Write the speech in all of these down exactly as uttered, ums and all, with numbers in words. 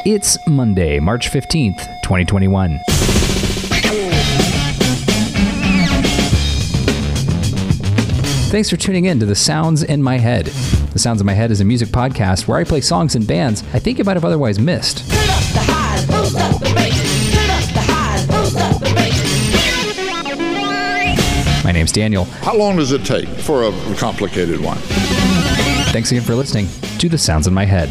It's Monday, March fifteenth, twenty twenty-one. Thanks for tuning in to The Sounds in My Head. The Sounds in My Head is a music podcast where I play songs and bands I think you might have otherwise missed. Turn up the highs, boost up the bass. Turn up the highs, boost up the bass. My name's Daniel. How long does it take for a complicated one? Thanks again for listening to The Sounds in My Head.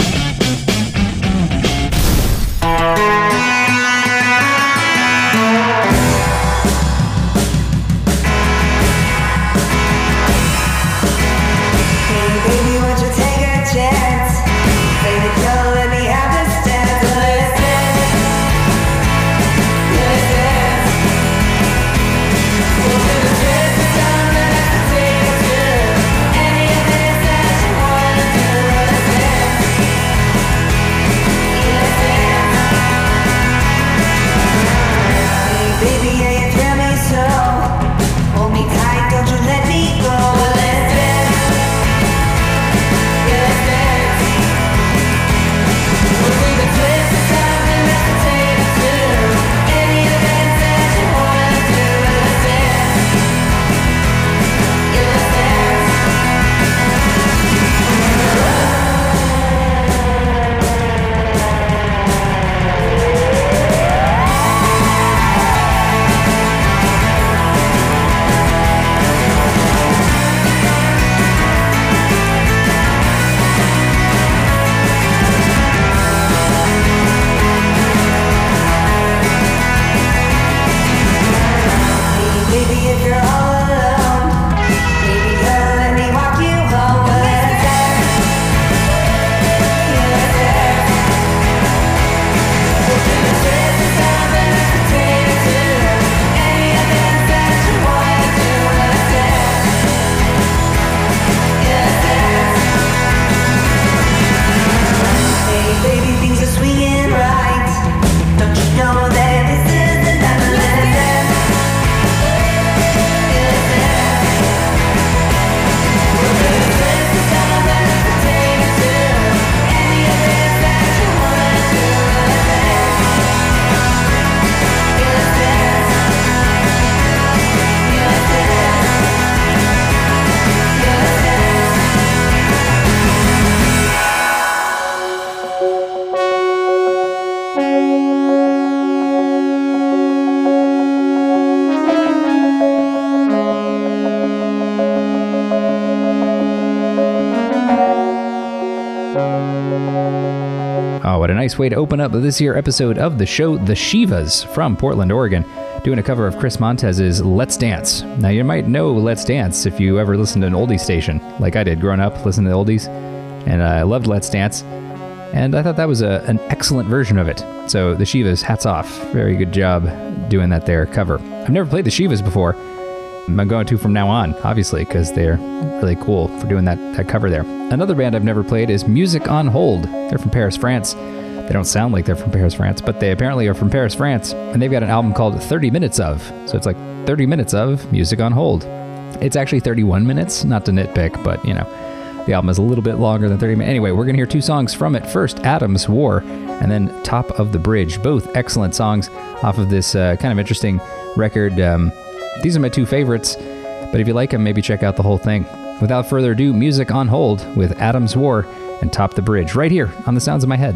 Oh, what a nice way to open up this year episode of the show, The Shivas from Portland, Oregon, doing a cover of Chris Montez's Let's Dance. Now, you might know Let's Dance if you ever listened to an oldie station, like I did growing up, listening to oldies, and I loved Let's Dance, and I thought that was a, an excellent version of it. So, The Shivas, hats off. Very good job doing that there cover. I've never played The Shivas before. I'm going to from now on, obviously, because they're really cool for doing that, that cover there. Another band I've never played is Music on Hold. They're from Paris, France. They don't sound like they're from Paris, France, but they apparently are from Paris, France, and they've got an album called thirty minutes of. So it's like thirty minutes of Music on Hold. It's actually thirty-one minutes, not to nitpick, but, you know, the album is a little bit longer than thirty minutes. Anyway, we're going to hear two songs from it. First, Adam's War, and then Top of the Bridge. Both excellent songs off of this uh, kind of interesting record. Um, these are my two favorites. But if you like them, maybe check out the whole thing. Without further ado, Music on Hold with Adam's War and Top the Bridge, right here on The Sounds in My Head.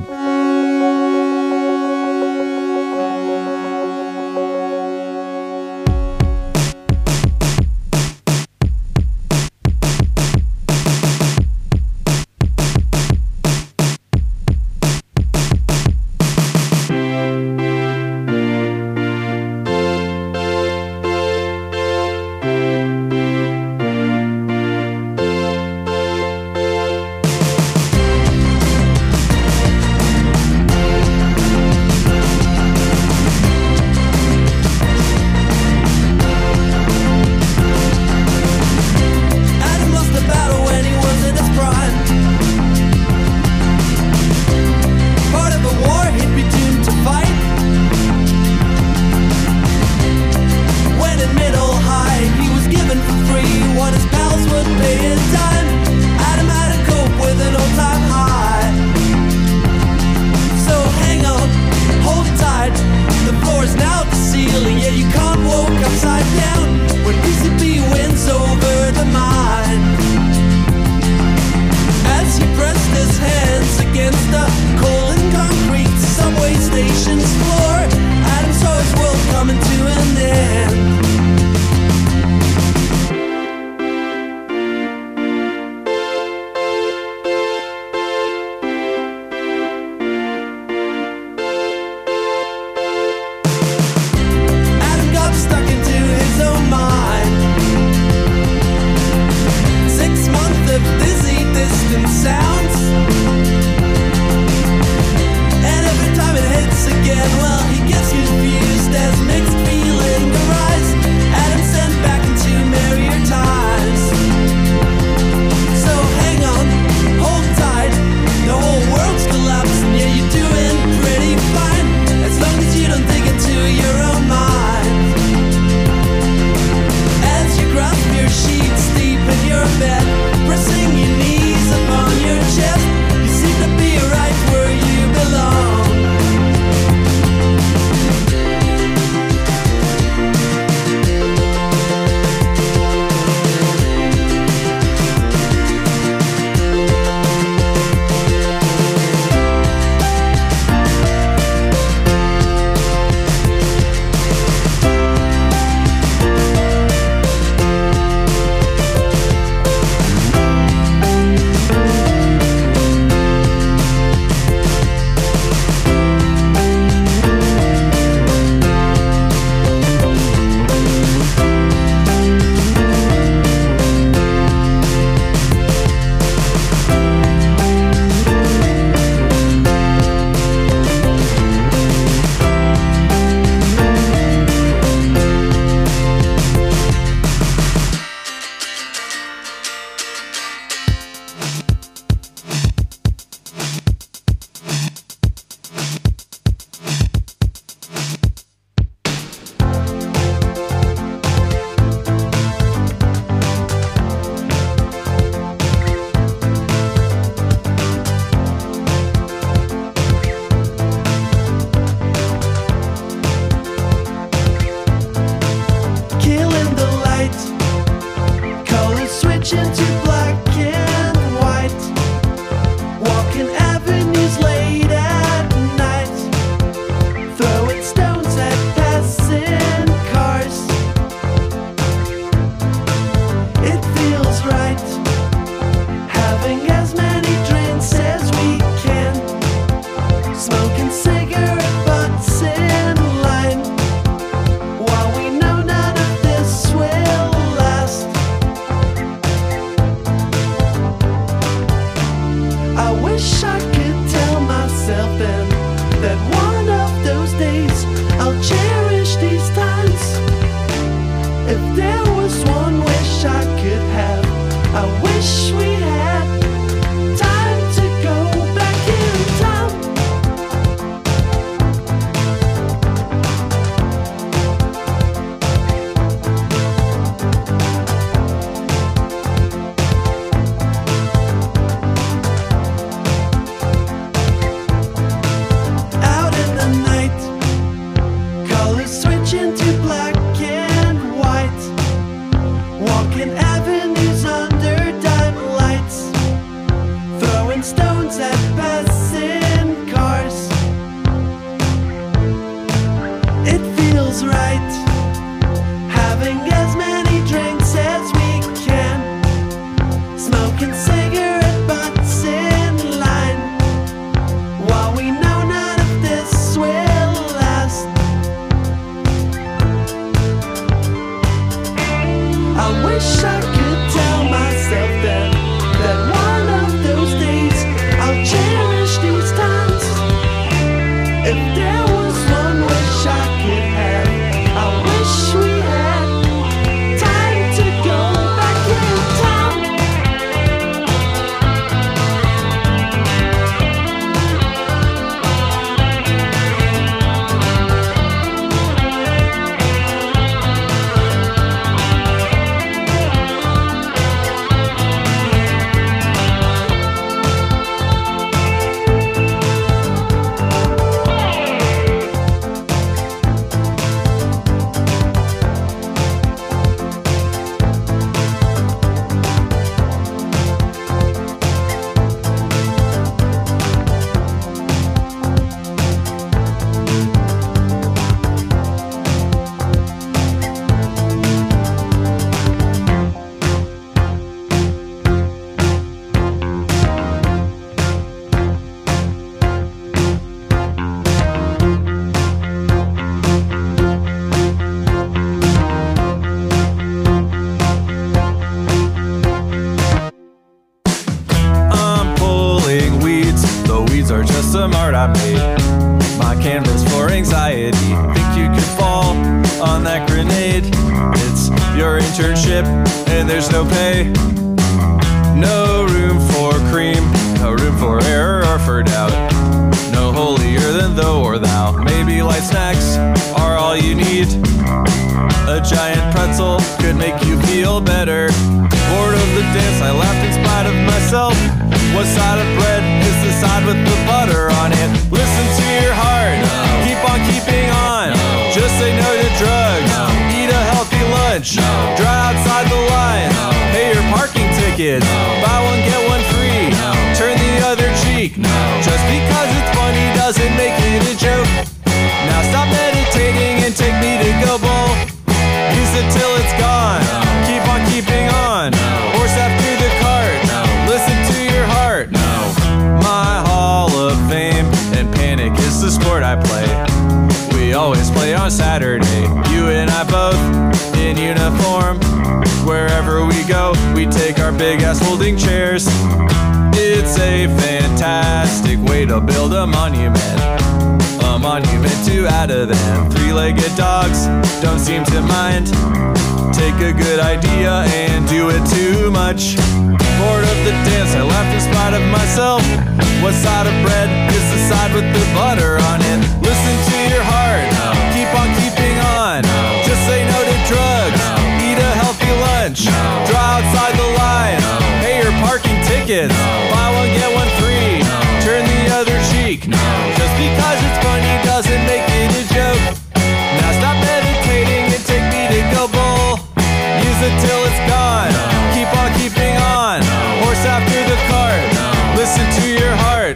some art I made. My canvas for anxiety. Think you could fall on that grenade? It's your internship and there's no pay. No room for cream, no room for error or for doubt. No holier than thou or thou. Maybe light snacks are all you need. A giant pretzel could make you feel better. Bored of the dance, I laughed in spite of myself. What side of bread is the side with the butter on it? Listen to your heart, keep on keeping on. Just say no to drugs, eat a healthy lunch. Drive outside the line, pay your parking tickets. Buy one, get one free, turn the other cheek. Just because it's funny doesn't make it a joke. Now stop meditating and take me to go bowl. Use it till it's gone, keep on keeping on. Horse after the cart, listen to your heart. My Hall of Fame and Panic is the sport I play. We always play on Saturday, you and I both in uniform. Wherever we go, we take our big ass folding chairs. It's a fantastic way to build a monument. A monument to out of them. Three-legged dogs don't seem to mind. Take a good idea and do it too much. Bored of the dance, I laughed in spite of myself. What side of bread is the side with the butter on it? Listen to your heart, keep on keeping on. Just say no to drugs, eat a healthy lunch. Draw outside the line, pay your parking tickets. Buy one, get one free, turn the other cheek. Just because it's funny doesn't make it a joke. Now stop meditating and take me to go bowl. Use it till it's gone, keep on keeping on. Horse after the cart, listen to your heart.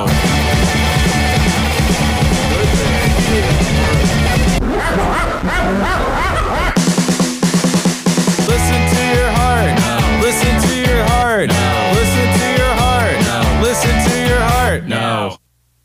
Listen to your heart, listen to your heart, listen to your heart, listen to your heart. No.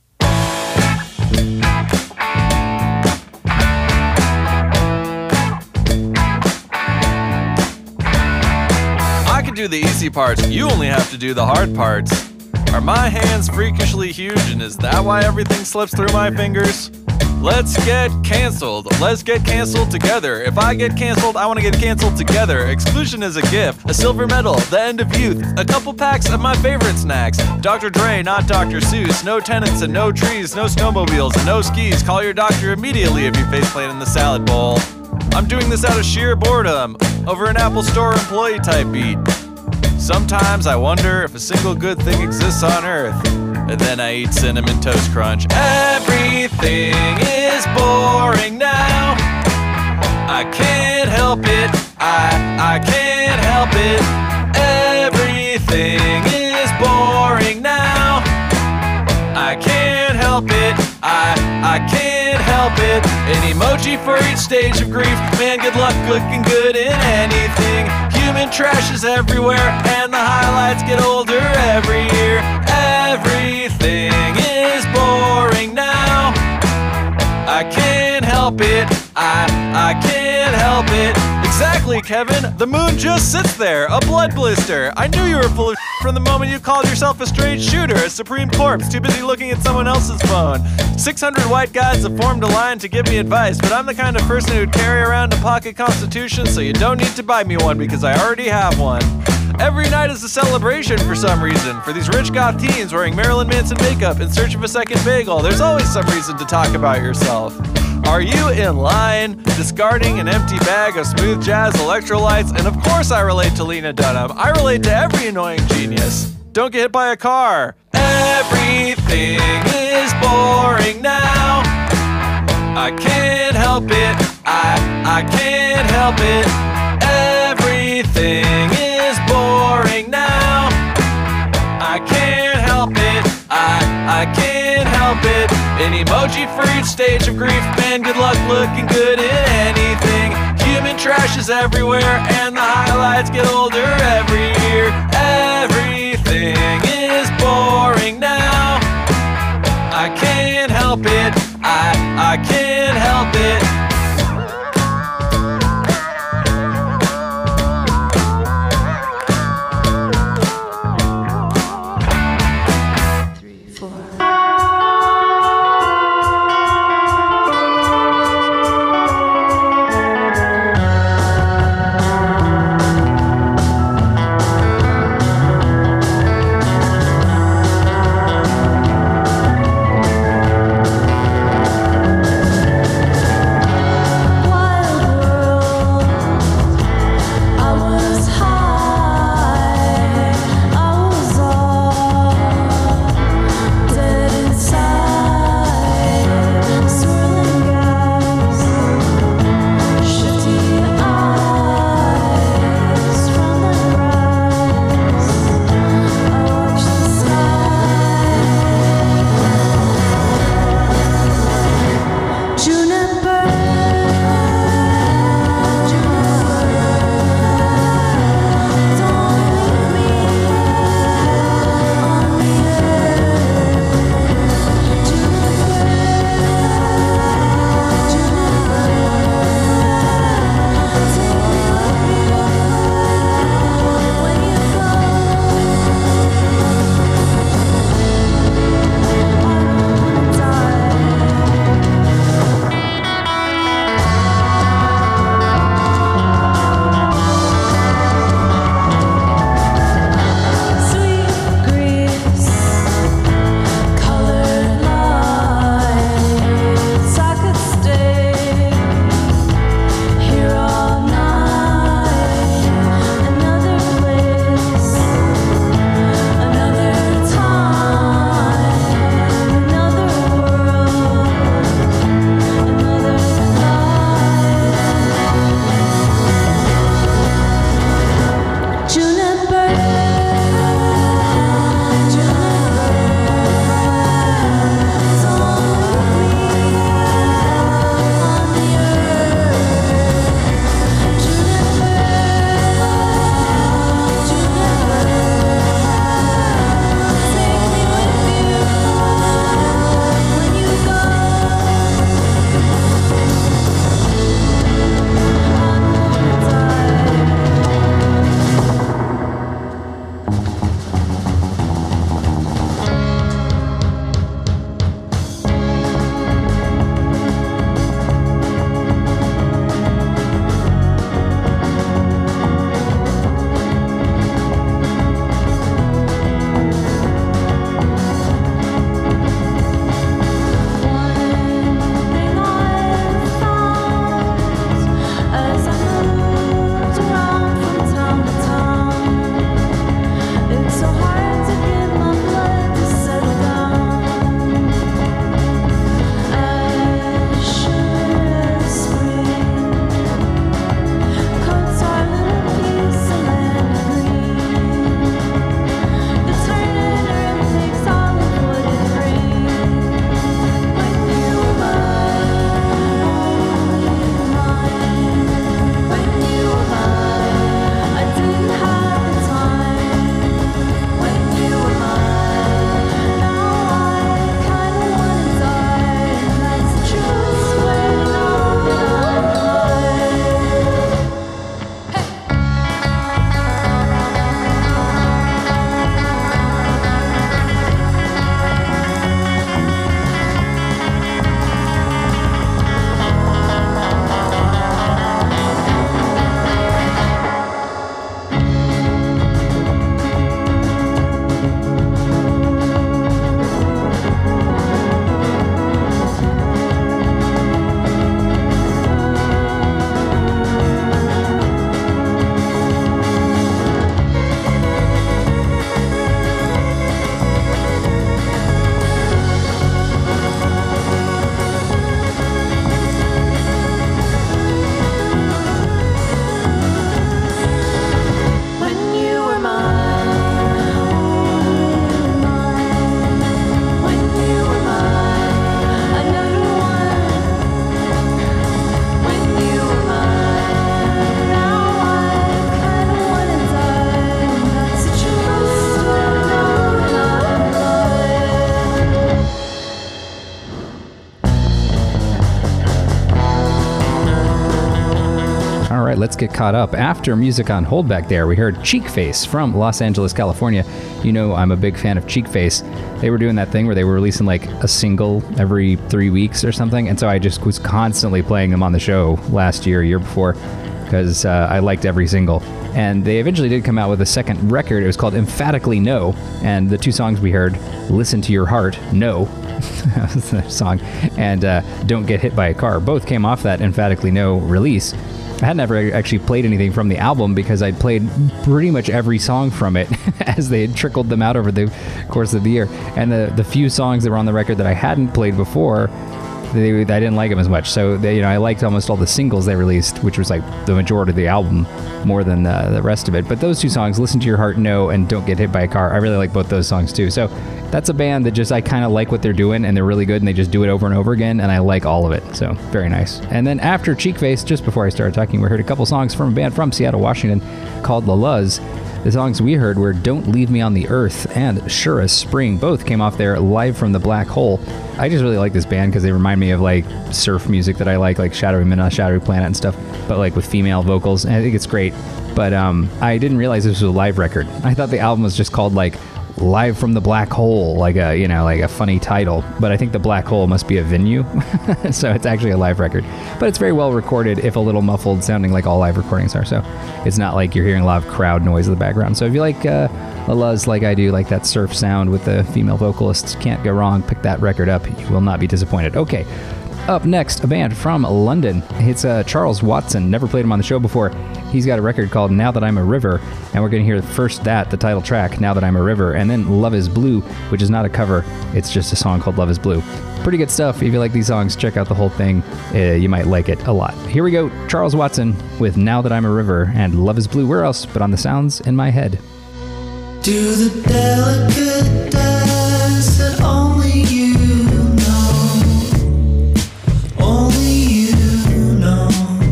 I can do the easy parts, you only have to do the hard parts. Are my hands freakishly huge and is that why everything slips through my fingers? Let's get canceled. Let's get canceled together. If I get canceled, I want to get canceled together. Exclusion is a gift. A silver medal, the end of youth. A couple packs of my favorite snacks. Doctor Dre, not Doctor Seuss. No tenants and no trees. No snowmobiles and no skis. Call your doctor immediately if you faceplant in the salad bowl. I'm doing this out of sheer boredom over an Apple Store employee type beat. Sometimes I wonder if a single good thing exists on Earth. And then I eat Cinnamon Toast Crunch. Everything is boring now. I can't help it. I, I can't help it. Everything is boring now. I can't help it. I, I can't help it. An emoji for each stage of grief. Man, good luck looking good in anything. Human trash is everywhere, and the highlights get older every year. Everything is boring now. I can't help it. I, I can't help it. Exactly, Kevin. The moon just sits there, a blood blister. I knew you were full of shit from the moment you called yourself a straight shooter, a supreme corpse, too busy looking at someone else's phone. six hundred white guys have formed a line to give me advice, but I'm the kind of person who'd carry around a pocket constitution, so you don't need to buy me one because I already have one. Every night is a celebration for some reason. For these rich goth teens wearing Marilyn Manson makeup in search of a second bagel, there's always some reason to talk about yourself. Are you in line, discarding an empty bag of smooth jazz electrolytes? And of course I relate to Lena Dunham. I relate to every annoying genius. Don't get hit by a car. Everything is boring now. I can't help it. I, I can't help it. Everything is boring now. I can't help it. I, I can't help it. An emoji for each stage of grief. Man, good luck looking good in anything. Human trash is everywhere, and the highlights get older every year. Everything is boring now. I can't help it. I, I can't help it. Three, four. right, let's get caught up. After Music on Hold back there, we heard Cheek Face from Los Angeles, California. You know I'm a big fan of Cheek Face. They were doing that thing where they were releasing like a single every three weeks or something, and so I just was constantly playing them on the show last year, year before, because uh, I liked every single. And they eventually did come out with a second record. It was called Emphatically No, and the two songs we heard, Listen to Your Heart, No, that was the song, and uh, Don't Get Hit by a Car, both came off that Emphatically No release. I had never actually played anything from the album because I'd played pretty much every song from it as they had trickled them out over the course of the year. And the, the few songs that were on the record that I hadn't played before, they, I didn't like them as much. So they, you know, I liked almost all the singles they released, which was like the majority of the album more than uh, the rest of it. But those two songs, Listen to Your Heart, No, and Don't Get Hit by a Car, I really like both those songs too. So that's a band that just, I kind of like what they're doing, and they're really good, and they just do it over and over again, and I like all of it. So very nice. And then after Cheek Face, just before I started talking, we heard a couple songs from a band from Seattle, Washington called La Luz. The songs we heard were Don't Leave Me on the Earth and Sure as Spring. Both came off there Live from the Black Hole. I just really like this band because they remind me of like surf music that I like, like Shadowy Midnight, Shadowy Planet and stuff, but like with female vocals. And I think it's great. But um, I didn't realize this was a live record. I thought the album was just called like Live from the Black Hole, like a, you know, like a funny title. But I think the Black Hole must be a venue. So it's actually a live record. But it's very well recorded, if a little muffled, sounding like all live recordings are. So it's not like you're hearing a lot of crowd noise in the background. So if you like uh, La Luz like I do, like that surf sound with the female vocalists, can't go wrong. Pick that record up. You will not be disappointed. Okay. Up next, a band from London. It's uh, Charles Watson. Never played him on the show before. He's got a record called Now That I'm a River, and we're going to hear first that, the title track, Now That I'm a River, and then Love is Blue, which is not a cover. It's just a song called Love is Blue. Pretty good stuff. If you like these songs, check out the whole thing. Uh, you might like it a lot. Here we go. Charles Watson with Now That I'm a River and Love is Blue. Where else but on the sounds in my head? Do the delicate dance that only you know, only you know.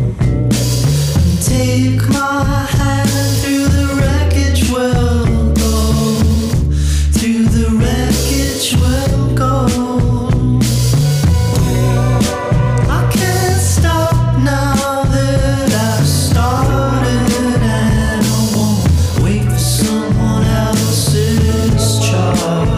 Take my hand through the wreckage, we'll go. Through the wreckage, we'll go. I can't stop now that I've started, and I won't wait for someone else's charge.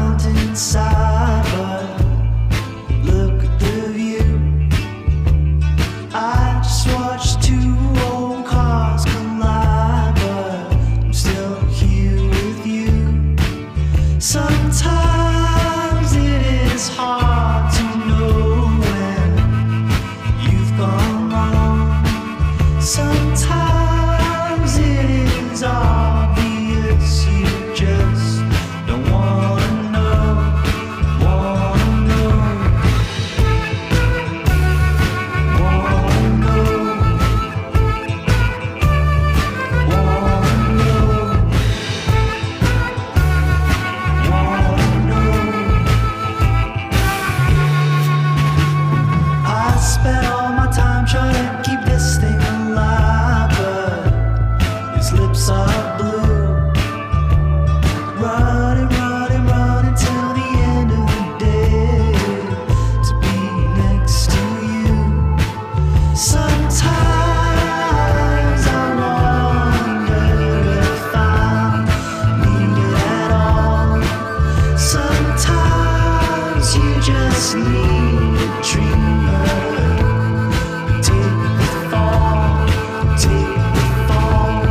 mountainside, but look at the view. I just watched two old cars collide, but I'm still here with you. Sometimes it is hard to know when you've gone wrong. Sometimes it is obvious you just don't wanna know, wanna know, wanna know, wanna know, wanna know. I spent all my time trying to keep this thing alive, but his lips are blue. Running, running, running till the end of the day to be next to you. Sometimes I wonder if I'm needed at all. Sometimes you just need a dreamer. Take the fall, take the fall,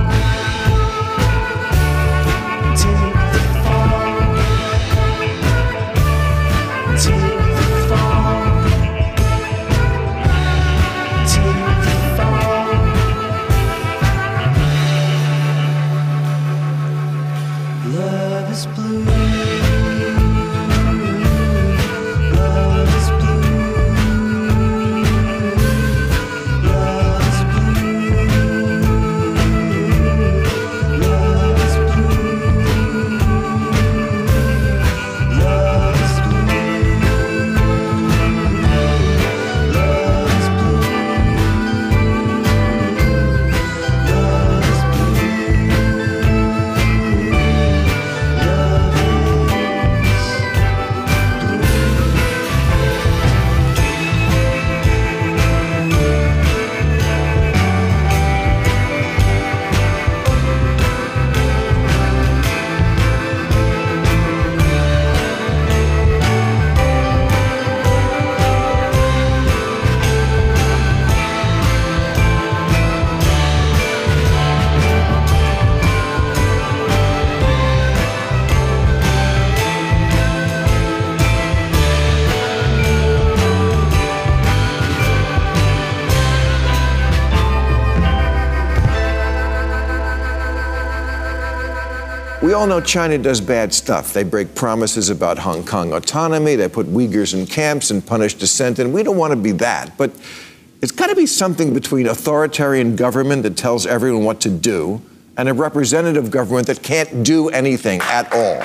take the fall, take the fall, take the fall. Love is blue. Love is blue. Love is blue. Love is blue. Love is blue. Love is blue. Love is We all know China does bad stuff. They break promises about Hong Kong autonomy, they put Uyghurs in camps and punish dissent, and we don't want to be that. But it's got to be something between authoritarian government that tells everyone what to do and a representative government that can't do anything at all.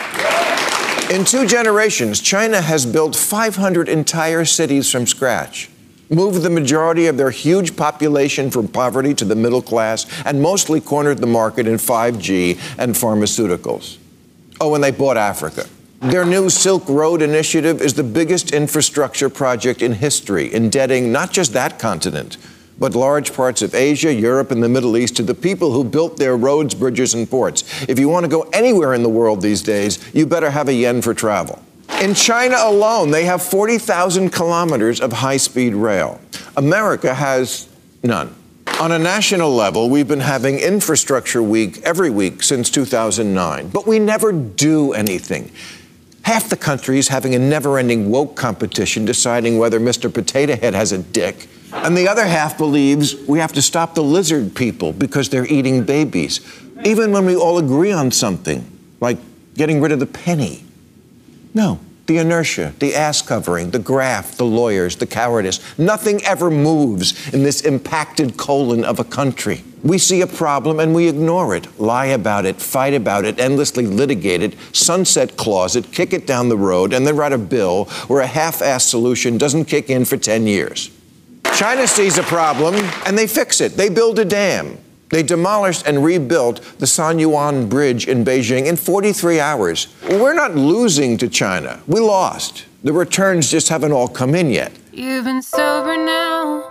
In two generations, China has built five hundred entire cities from scratch, moved the majority of their huge population from poverty to the middle class, and mostly cornered the market in five G and pharmaceuticals. Oh, and they bought Africa. Their new Silk Road initiative is the biggest infrastructure project in history, indebting not just that continent, but large parts of Asia, Europe, and the Middle East to the people who built their roads, bridges, and ports. If you want to go anywhere in the world these days, you better have a yen for travel. In China alone, they have forty thousand kilometers of high-speed rail. America has none. On a national level, we've been having Infrastructure Week every week since two thousand nine, but we never do anything. Half the country is having a never-ending woke competition deciding whether Mister Potato Head has a dick, and the other half believes we have to stop the lizard people because they're eating babies, even when we all agree on something, like getting rid of the penny. No, the inertia, the ass covering, the graft, the lawyers, the cowardice. Nothing ever moves in this impacted colon of a country. We see a problem and we ignore it, lie about it, fight about it, endlessly litigate it, sunset clause it, kick it down the road, and then write a bill where a half-assed solution doesn't kick in for ten years. China sees a problem and they fix it. They build a dam. They demolished and rebuilt the San Yuan Bridge in Beijing in forty-three hours. We're not losing to China. We lost. The returns just haven't all come in yet. You've been sober now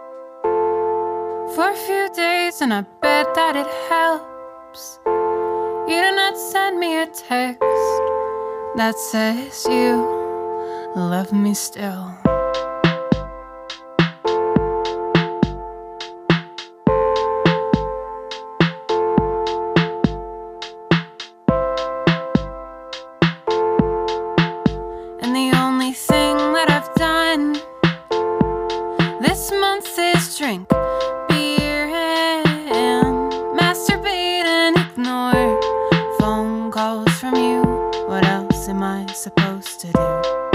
for a few days, and I bet that it helps. You did not send me a text that says you love me still. And the only thing that I've done this month is drink beer and masturbate and ignore phone calls from you. What else am I supposed to do?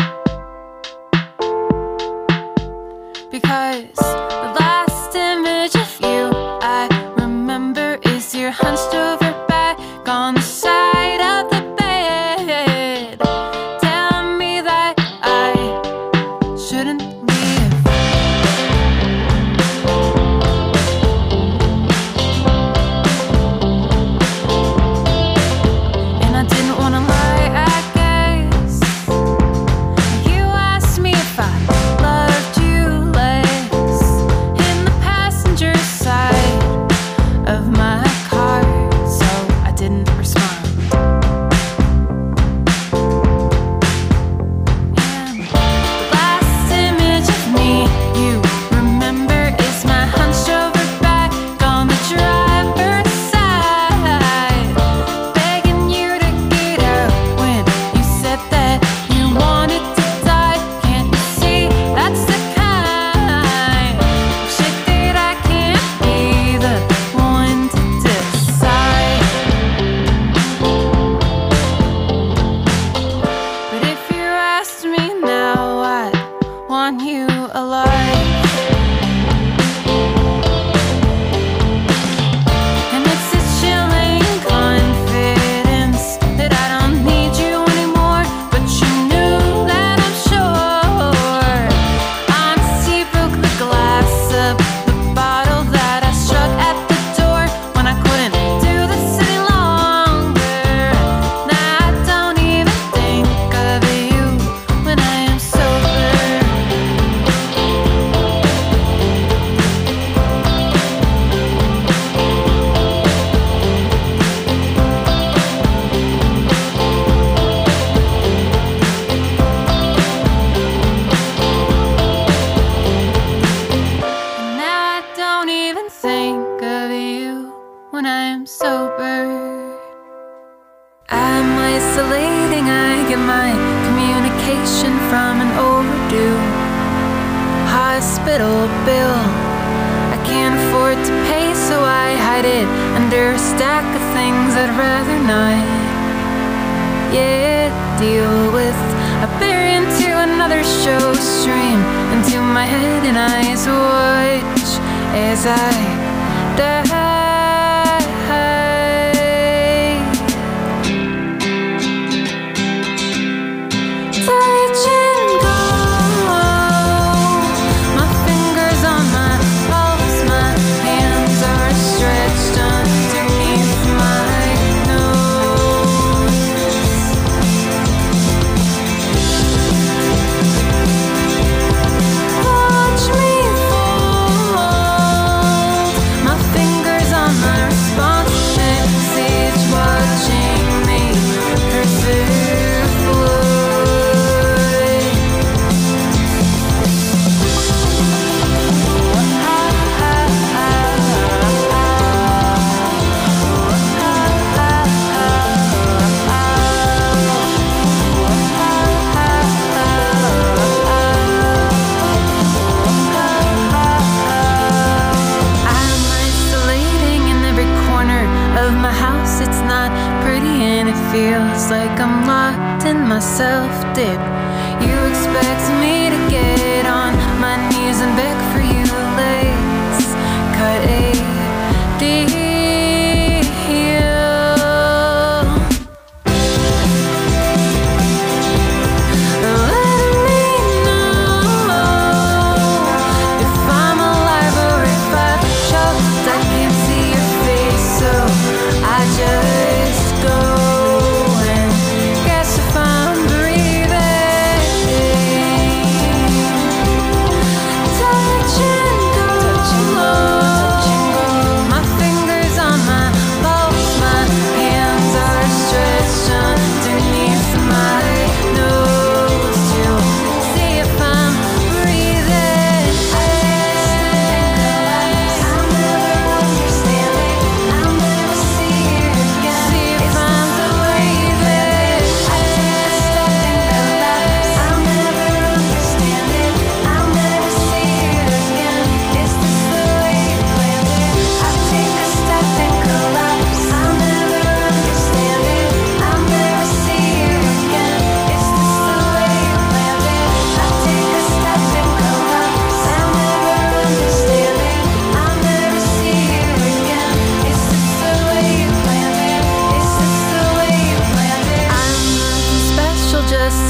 Because the last image of you I remember is your hunched over back on the side of the bed. Tell me that I shouldn't leave. And I didn't wanna lie, I guess. You asked me if I loved you less in the passenger side of my car, so I didn't respond. And the last image of me you remember is my hunched over back on the driver's side, begging you to get out when you said that you wanted to die. Can't you see that's the kind of shit that I can't be the one to decide? But if you asked me now, I'd want you alive. And it's a chilling confidence that I don't need you anymore. But you knew that I'm sure. Honesty broke the glass of the bottle that I struck at the door when I couldn't do this any longer. Now I don't even think of you when I am sober. And now I don't even think of you when I am sober. I'm isolating, I get my communication from an overdue hospital bill. I can't afford to pay, so I hide it under a stack of things I'd rather not. Yeah, deal with. I bury into another show stream into my head and eyes watch as I die. Touch and go. My fingers on my pulse, my hands are stretched underneath my nose. Watch me fold. My fingers on my response message, watching me persevere. I'm isolating in every corner of my house. It's not pretty and it feels like I'm locked in my self-dip. You expect me to get on my knees and beg for you. Let's cut a deal. Let me know if I'm alive or if I've choked. I can't see your face, so I just go and guess if I'm breathing. Touch